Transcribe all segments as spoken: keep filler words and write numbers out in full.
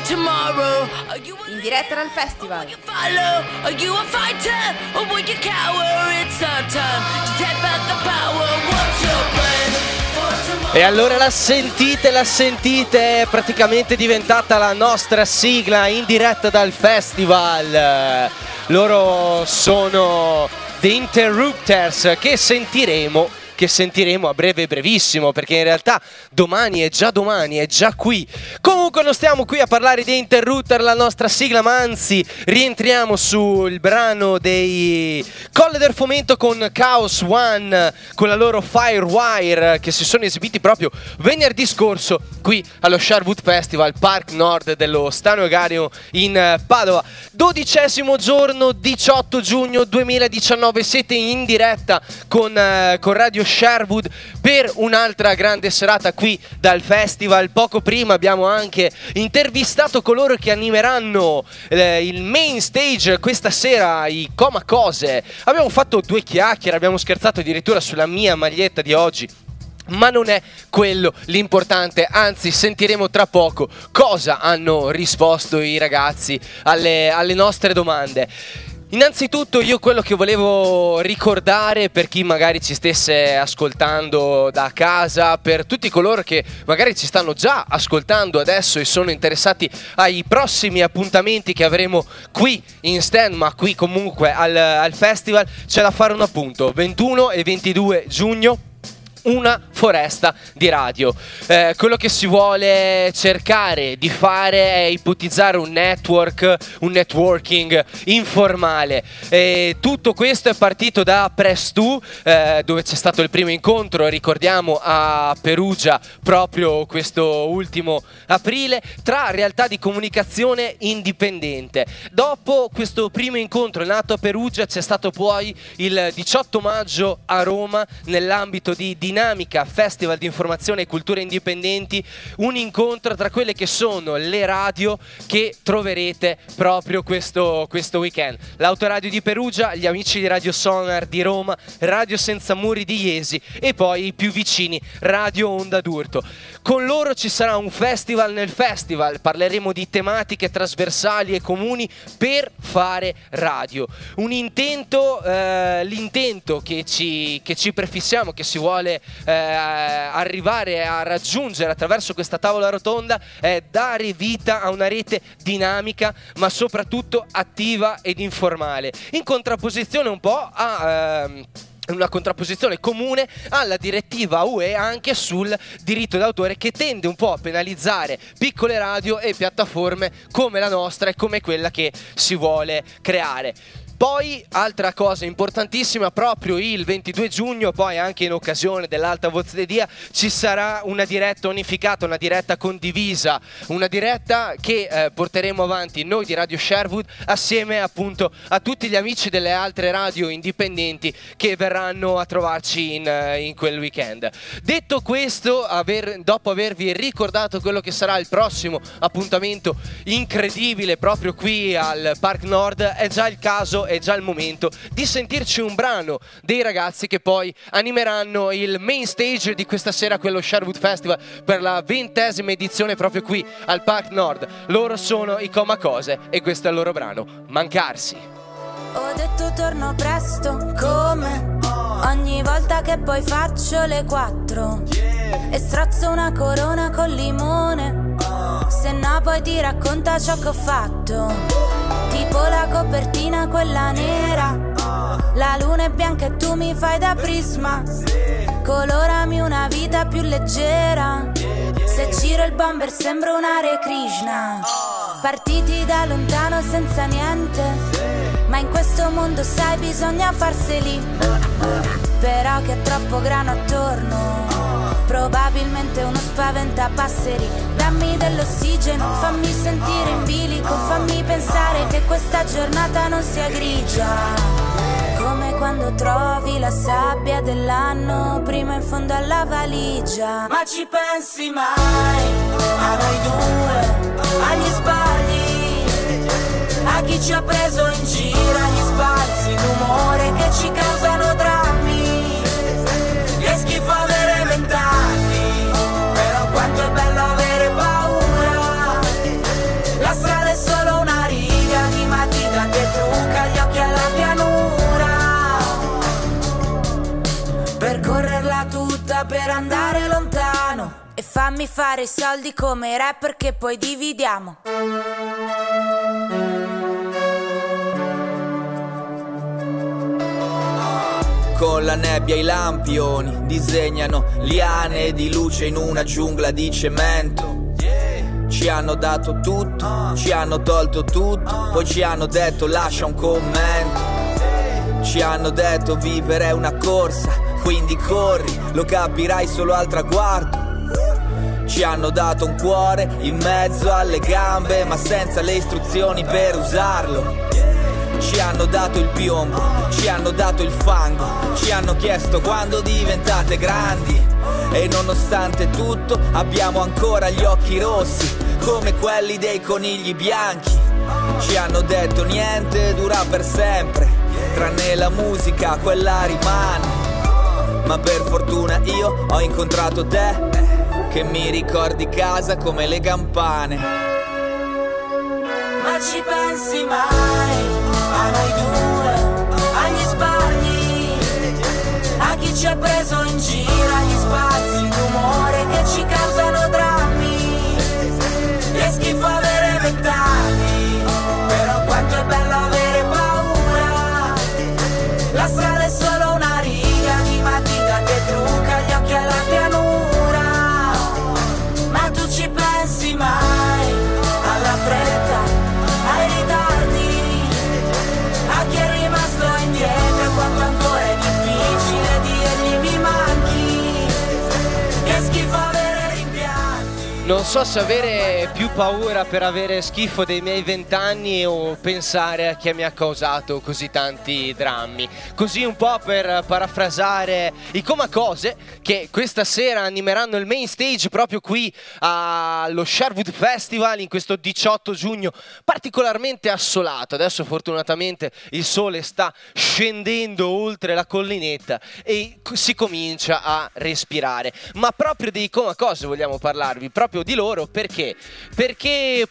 In diretta dal festival. E allora la sentite, la sentite, è praticamente diventata la nostra sigla in diretta dal festival. Loro sono The Interrupters, che sentiremo che sentiremo a breve brevissimo, perché in realtà domani è già domani, è già qui. Comunque non stiamo qui a parlare di Interrupter, la nostra sigla, ma anzi rientriamo sul brano dei Colle del Fomento con Chaos One, con la loro Firewire, che si sono esibiti proprio venerdì scorso qui allo Sherwood Festival, Park Nord dello Stano Egario in Padova. Dodicesimo giorno, diciotto giugno duemiladiciannove, siete in diretta con, uh, con Radio Sherwood per un'altra grande serata qui dal festival. Poco prima abbiamo anche intervistato coloro che animeranno eh, il main stage questa sera, i Coma Cose. Abbiamo fatto due chiacchiere, abbiamo scherzato addirittura sulla mia maglietta di oggi, ma non è quello l'importante, anzi sentiremo tra poco cosa hanno risposto i ragazzi alle, alle nostre domande. Innanzitutto io quello che volevo ricordare per chi magari ci stesse ascoltando da casa, per tutti coloro che magari ci stanno già ascoltando adesso e sono interessati ai prossimi appuntamenti che avremo qui in stand, ma qui comunque al, al festival, c'è da fare un appunto: ventuno e ventidue giugno, una foresta di radio. Eh, quello che si vuole cercare di fare è ipotizzare un network, un networking informale. E tutto questo è partito da Press due, eh, dove c'è stato il primo incontro, ricordiamo, a Perugia proprio questo ultimo aprile, tra realtà di comunicazione indipendente. Dopo questo primo incontro nato a Perugia c'è stato poi il diciotto maggio a Roma, nell'ambito di Dinamica Festival di Informazione e Culture Indipendenti, un incontro tra quelle che sono le radio che troverete proprio questo, questo weekend. L'Autoradio di Perugia, gli amici di Radio Sonar di Roma, Radio Senza Muri di Iesi e poi i più vicini, Radio Onda d'Urto. Con loro ci sarà un festival nel festival, parleremo di tematiche trasversali e comuni per fare radio. Un intento, eh, l'intento che ci, che ci prefissiamo, che si vuole Eh, arrivare a raggiungere attraverso questa tavola rotonda, è dare vita a una rete dinamica ma soprattutto attiva ed informale, in contrapposizione un po' a ehm, una contrapposizione comune alla direttiva U E anche sul diritto d'autore, che tende un po' a penalizzare piccole radio e piattaforme come la nostra e come quella che si vuole creare. Poi, altra cosa importantissima, proprio il ventidue giugno, poi anche in occasione dell'Alta Voz de Dia, ci sarà una diretta unificata, una diretta condivisa, una diretta che eh, porteremo avanti noi di Radio Sherwood assieme appunto a tutti gli amici delle altre radio indipendenti che verranno a trovarci in, in quel weekend. Detto questo, aver, dopo avervi ricordato quello che sarà il prossimo appuntamento incredibile proprio qui al Park Nord, è già il caso, è già il momento di sentirci un brano dei ragazzi che poi animeranno il main stage di questa sera, quello Sherwood Festival, per la ventesima edizione proprio qui al Park Nord. Loro sono i Coma Cose e questo è il loro brano, Mancarsi. Ho detto torno presto, come ogni volta che poi faccio le quattro e strozzo una corona col limone, se no poi ti racconta ciò che ho fatto. Tipo la copertina quella nera, la luna è bianca e tu mi fai da prisma, colorami una vita più leggera, se giro il bomber sembro un Hare Krishna. Partiti da lontano senza niente, ma in questo mondo sai bisogna farseli, però che è troppo grano attorno, probabilmente uno spaventapasseri. Dammi dell'ossigeno, fammi sentire in bilico, fammi pensare che questa giornata non sia grigia, come quando trovi la sabbia dell'anno prima in fondo alla valigia. Ma ci pensi mai a noi due, agli sbagli, a chi ci ha preso in giro, agli spazi d'umore che ci causano drammi, che schifo avere vent'anni, però quanto è bello avere paura fammi fare i soldi come i rapper che poi dividiamo. Con la nebbia i lampioni disegnano liane di luce in una giungla di cemento. Ci hanno dato tutto, ci hanno tolto tutto, poi ci hanno detto lascia un commento. Ci hanno detto vivere è una corsa, quindi corri, lo capirai solo al traguardo. Ci hanno dato un cuore in mezzo alle gambe, ma senza le istruzioni per usarlo. Ci hanno dato il piombo, ci hanno dato il fango, ci hanno chiesto quando diventate grandi. E nonostante tutto abbiamo ancora gli occhi rossi, come quelli dei conigli bianchi. Ci hanno detto niente dura per sempre, tranne la musica, quella rimane. Ma per fortuna io ho incontrato te, che mi ricordi casa come le campane. Ma ci pensi mai a noi due, agli sbagli, a chi ci ha preso in giro, agli spazi d'umore che ci causano drammi. È schifo avere vent'anni, però quanto è bello avere paura. La strada è solo una riga di matita che trucca gli occhi alla pianura. Ma tu ci pensi mai alla fretta, ai ritardi, a chi è rimasto indietro e quanto ancora è difficile dirgli mi manchi. Che schifo avere rimpianti. Non so se avere più paura per avere schifo dei miei vent'anni o pensare a chi mi ha causato così tanti drammi. Così un po' per parafrasare i Comacose, che questa sera animeranno il main stage proprio qui allo Sherwood Festival in questo diciotto giugno particolarmente assolato. Adesso fortunatamente il sole sta scendendo oltre la collinetta e si comincia a respirare. Ma proprio dei Comacose vogliamo parlarvi, proprio di loro, perché? Perché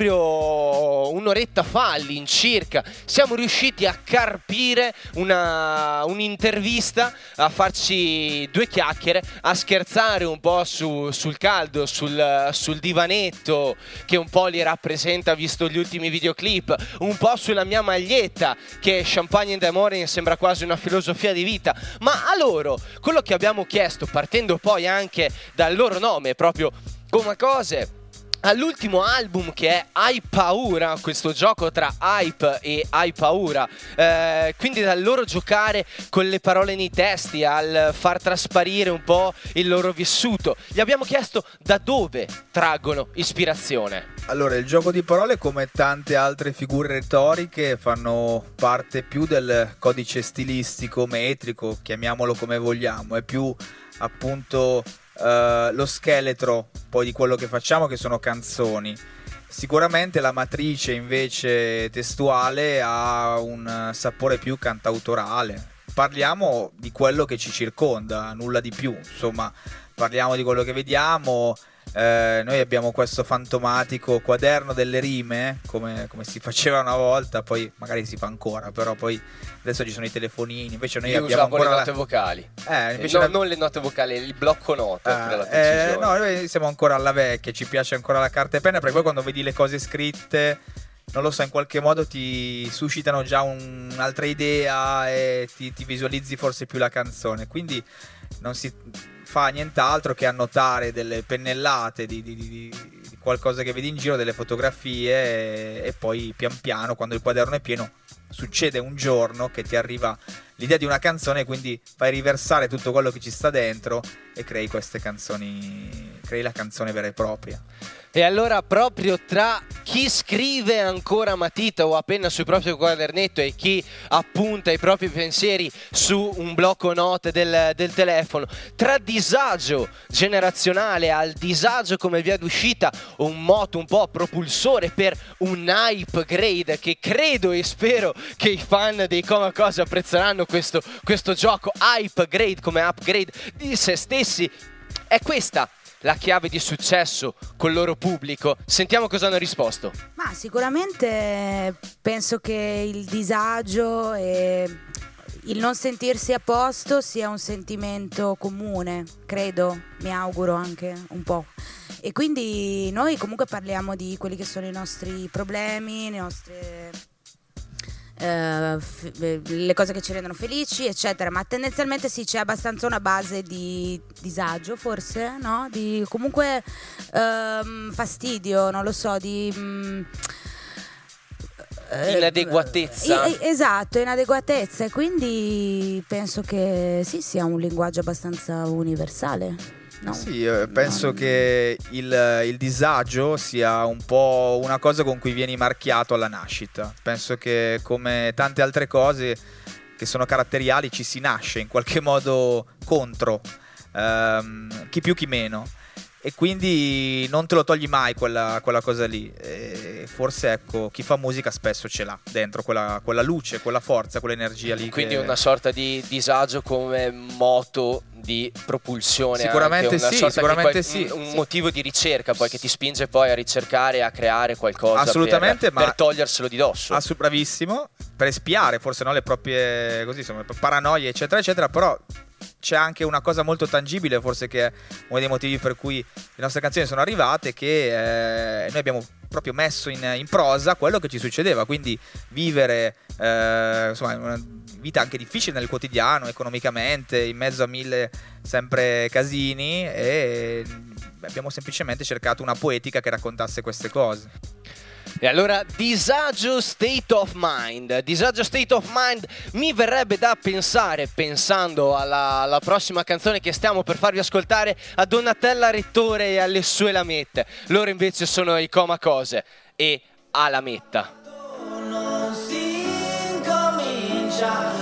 proprio un'oretta fa all'incirca siamo riusciti a carpire una, un'intervista, a farci due chiacchiere, a scherzare un po' su, sul caldo, sul, sul divanetto che un po' li rappresenta visto gli ultimi videoclip, un po' sulla mia maglietta che Champagne in the Morning sembra quasi una filosofia di vita. Ma a loro quello che abbiamo chiesto, partendo poi anche dal loro nome, proprio Comacose, all'ultimo album che è Hai Paura, questo gioco tra hype e hai paura, eh, quindi dal loro giocare con le parole nei testi al far trasparire un po' il loro vissuto, gli abbiamo chiesto da dove traggono ispirazione. Allora, il gioco di parole, come tante altre figure retoriche, fanno parte più del codice stilistico, metrico, chiamiamolo come vogliamo, è più appunto Uh, lo scheletro poi di quello che facciamo, che sono canzoni. Sicuramente la matrice invece testuale ha un sapore più cantautorale. Parliamo di quello che ci circonda, nulla di più, insomma, parliamo di quello che vediamo. Eh, noi abbiamo questo fantomatico quaderno delle rime, come, come si faceva una volta, poi magari si fa ancora, però poi adesso ci sono i telefonini, invece noi Io abbiamo ancora le note la... vocali, eh, invece no, la... non le note vocali, il blocco note ah, per la eh, no, noi siamo ancora alla vecchia, ci piace ancora la carta e penna, perché poi quando vedi le cose scritte, non lo so, in qualche modo ti suscitano già un, un'altra idea e ti, ti visualizzi forse più la canzone, quindi non si fa nient'altro che annotare delle pennellate di, di, di, di qualcosa che vedi in giro, delle fotografie, e, e poi pian piano, quando il quaderno è pieno, succede un giorno che ti arriva l'idea di una canzone, quindi fai riversare tutto quello che ci sta dentro e crei queste canzoni, crei la canzone vera e propria. E allora proprio tra chi scrive ancora a matita o a penna sul proprio quadernetto e chi appunta i propri pensieri su un blocco note del, del telefono, tra disagio generazionale al disagio come via d'uscita, un moto un po' propulsore per un hype grade, che credo e spero che i fan dei Comacose apprezzeranno questo, questo gioco, hype grade come upgrade di se stessi. È questa la chiave di successo col loro pubblico. Sentiamo cosa hanno risposto. Ma sicuramente penso che il disagio e il non sentirsi a posto sia un sentimento comune, credo, mi auguro anche un po'. E quindi noi comunque parliamo di quelli che sono i nostri problemi, le nostre eh, f- le cose che ci rendono felici, eccetera, ma tendenzialmente sì, c'è abbastanza una base di disagio, forse, no? Di comunque ehm, fastidio, non lo so, di mh, inadeguatezza. Eh, esatto, inadeguatezza, e quindi penso che sì, sia un linguaggio abbastanza universale, no? Sì, io penso No. che il, il disagio sia un po' una cosa con cui vieni marchiato alla nascita. Penso che, come tante altre cose che sono caratteriali, ci si nasce in qualche modo contro, ehm, chi più chi meno. E quindi non te lo togli mai quella, quella cosa lì. E forse, ecco, chi fa musica spesso ce l'ha dentro quella, quella luce, quella forza, quell'energia lì. Quindi che... una sorta di disagio come moto di propulsione. Sicuramente anche, una sì, sorta sicuramente di sì. Un, un motivo di ricerca poi che ti spinge poi a ricercare, a creare qualcosa. Assolutamente, per, ma per toglierselo di dosso. Assu- bravissimo, per espiare forse, no, le proprie così, insomma, paranoie, eccetera, eccetera, però c'è anche una cosa molto tangibile, forse, che è uno dei motivi per cui le nostre canzoni sono arrivate, che eh, noi abbiamo proprio messo in, in prosa quello che ci succedeva, quindi vivere eh, insomma una vita anche difficile nel quotidiano, economicamente, in mezzo a mille sempre casini, e abbiamo semplicemente cercato una poetica che raccontasse queste cose. E allora, disagio state of mind. Disagio state of mind mi verrebbe da pensare, pensando alla, alla prossima canzone che stiamo per farvi ascoltare, a Donatella Rettore e alle sue lamette. Loro invece sono i Coma Cose e a lametta. Non si incomincia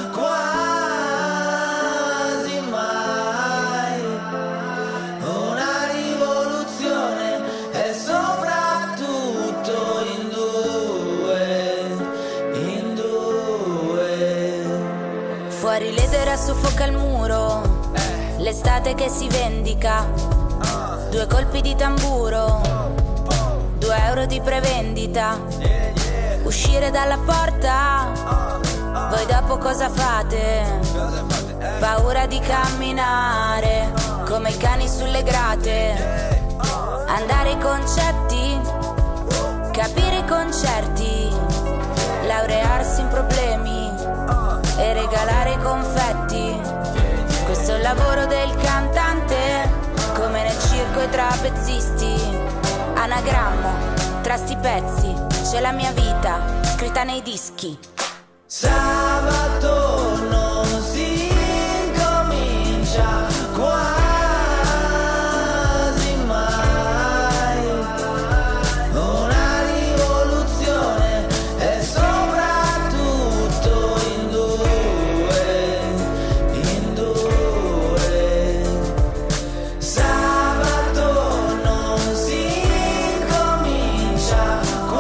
quasi mai una rivoluzione, e soprattutto in due, in due. Fuori l'edera soffoca il muro, l'estate che si vendica, due colpi di tamburo, due euro di prevendita, uscire dalla porta, voi dopo cosa fate? Paura di camminare come i cani sulle grate, andare ai concetti, capire i concerti, laurearsi in problemi e regalare i confetti. Questo è il lavoro del cantante, come nel circo i trapezzisti. Anagramma, tra sti pezzi, c'è la mia vita scritta nei dischi. Sabato non si incomincia quasi mai una rivoluzione, e soprattutto in due, in due. Sabato non si incomincia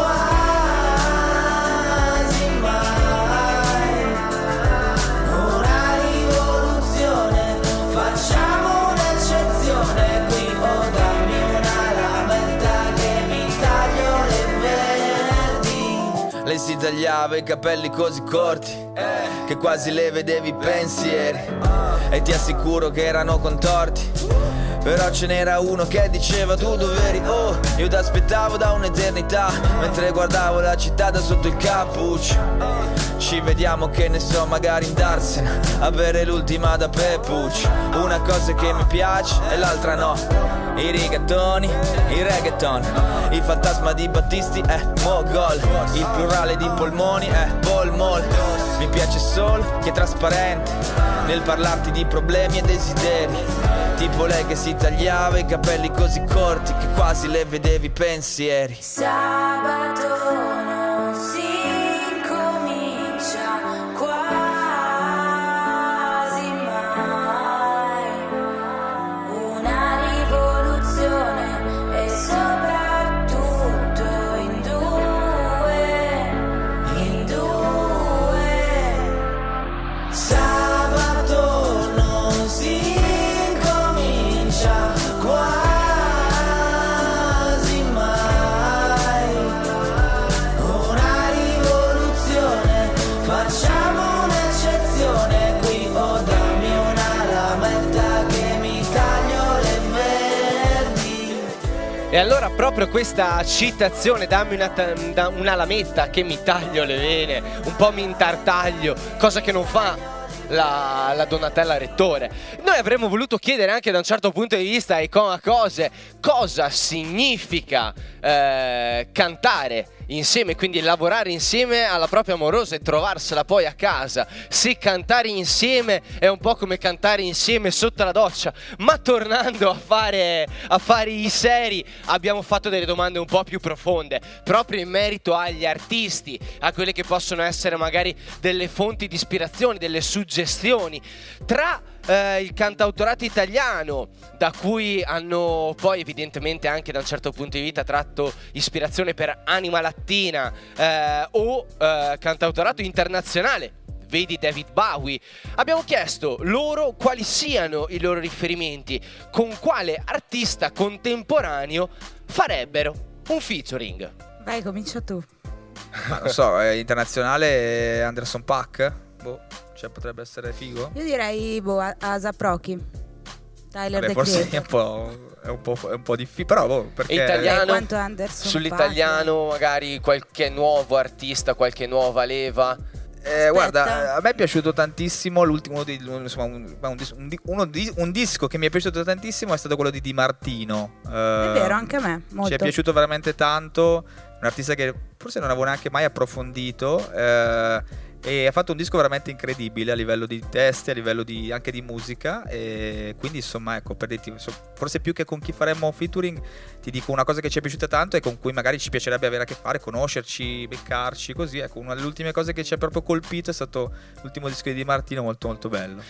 quasi mai una rivoluzione, facciamo un'eccezione qui, o dammi una lametta che mi taglio le venerdì. Lei si tagliava i capelli così corti che quasi le vedevi i pensieri, e ti assicuro che erano contorti. Però ce n'era uno che diceva tu dov'eri, oh, io t'aspettavo da un'eternità, mentre guardavo la città da sotto il cappuccio. Ci vediamo, che ne so, magari andarsene a bere l'ultima da Peppucci. Una cosa che mi piace e l'altra no, i rigatoni, i reggaeton, il fantasma di Battisti è Mogol, il plurale di polmoni è Volmol. Mi piace solo chi è trasparente nel parlarti di problemi e desideri, tipo lei che si tagliava i capelli così corti che quasi le vedevi i pensieri. Sabato non si incomincia quasi mai una rivoluzione, e soprattutto in due, in due. Sabato non si incomincia quasi mai E allora proprio questa citazione, dammi una, ta- una lametta che mi taglio le vene, un po' mi intartaglio, cosa che non fa la, la Donatella Rettore. Noi avremmo voluto chiedere anche da un certo punto di vista ai Comacose cosa significa eh, cantare insieme, quindi lavorare insieme alla propria amorosa e trovarsela poi a casa. Se cantare insieme è un po' come cantare insieme sotto la doccia. Ma tornando a fare, a fare i seri, abbiamo fatto delle domande un po' più profonde, proprio in merito agli artisti, a quelle che possono essere magari delle fonti di ispirazione, delle suggestioni. Tra eh, il cantautorato italiano, da cui hanno poi evidentemente anche da un certo punto di vista tratto ispirazione per Anima Lattina, eh, o eh, cantautorato internazionale, vedi David Bowie, abbiamo chiesto loro quali siano i loro riferimenti, con quale artista contemporaneo farebbero un featuring. Vai, comincia tu. Ma non so, è internazionale Anderson .Paak? Boh, cioè potrebbe essere figo. Io direi boh, A$ap Rocky, Tyler Vabbè, The forse è Creator. un po', è un po', è un po' difficile, però boh, perché Italiano, Eh, quanto Anderson sull'italiano magari qualche nuovo artista, qualche nuova leva. Eh, guarda, a me è piaciuto tantissimo l'ultimo di, insomma, un, un, dis- un, di- uno di- un disco che mi è piaciuto tantissimo è stato quello di Di Martino. È vero, anche a me, molto. Ci è piaciuto veramente tanto, un artista che forse non avevo neanche mai approfondito, eh, e ha fatto un disco veramente incredibile a livello di testi, a livello di, anche di musica, e quindi insomma ecco, per dirti, forse più che con chi faremmo featuring, ti dico una cosa che ci è piaciuta tanto e con cui magari ci piacerebbe avere a che fare, conoscerci, beccarci, così. Ecco, una delle ultime cose che ci ha proprio colpito è stato l'ultimo disco di Di Martino, molto molto bello.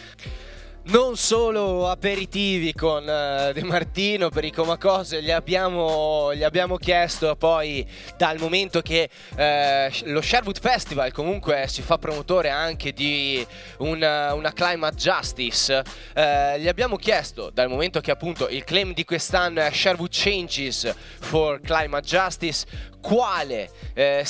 Non solo aperitivi con uh, De Martino per i Comacose, gli abbiamo, gli abbiamo chiesto poi, dal momento che uh, lo Sherwood Festival comunque si fa promotore anche di una, una Climate Justice, uh, gli abbiamo chiesto, dal momento che appunto il claim di quest'anno è Sherwood Changes for Climate Justice, quale eh,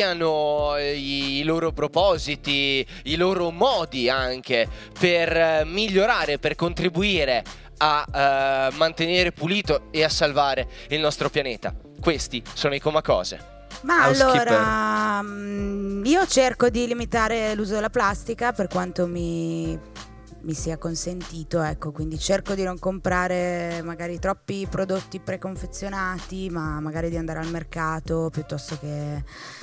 siano i, i loro propositi, i loro modi anche per eh, migliorare, per contribuire a eh, mantenere pulito e a salvare il nostro pianeta. Questi sono i Comacose. Ma Housekeeper. allora, mm, io cerco di limitare l'uso della plastica per quanto mi, mi sia consentito, ecco, quindi cerco di non comprare magari troppi prodotti preconfezionati, ma magari di andare al mercato piuttosto che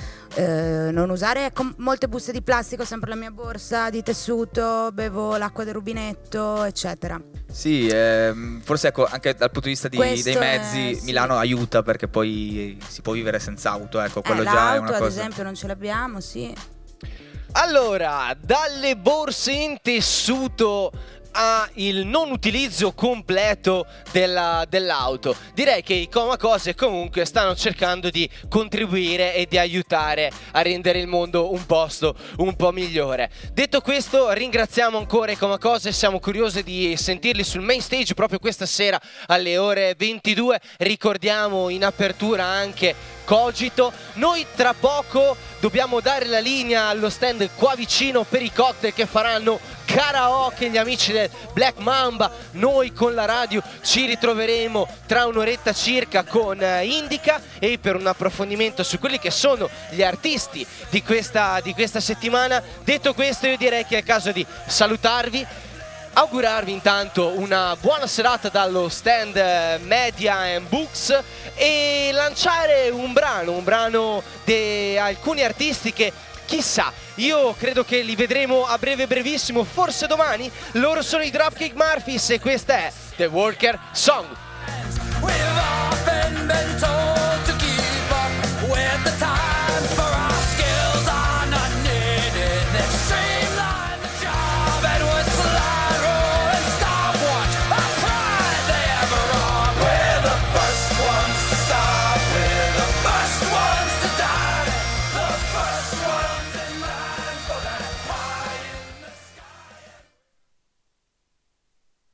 eh, non usare com- molte buste di plastica, sempre la mia borsa di tessuto, bevo l'acqua del rubinetto, eccetera. Sì, ehm, forse ecco, anche dal punto di vista di- Questo dei mezzi, è- sì. Milano aiuta, perché poi si può vivere senza auto, ecco, quello Eh, già è l'auto una ad cosa. esempio non ce l'abbiamo, sì. Allora, dalle borse in tessuto a il non utilizzo completo della, dell'auto, direi che i Comacose comunque stanno cercando di contribuire e di aiutare a rendere il mondo un posto un po' migliore. Detto questo, ringraziamo ancora i Comacose, siamo curiosi di sentirli sul main stage proprio questa sera alle ore ventidue. Ricordiamo in apertura anche Cogito. Noi tra poco dobbiamo dare la linea allo stand qua vicino per i cocktail che faranno karaoke gli amici del Black Mamba. Noi con la radio ci ritroveremo tra un'oretta circa con eh, Indica, e per un approfondimento su quelli che sono gli artisti di questa, di questa settimana. Detto questo, io direi che è il caso di salutarvi, augurarvi intanto una buona serata dallo stand eh, Media and Books e lanciare un brano, un brano di alcuni artisti che chissà, io credo che li vedremo a breve brevissimo, forse domani. Loro sono i Dropkick Murphys e questa è The Worker Song.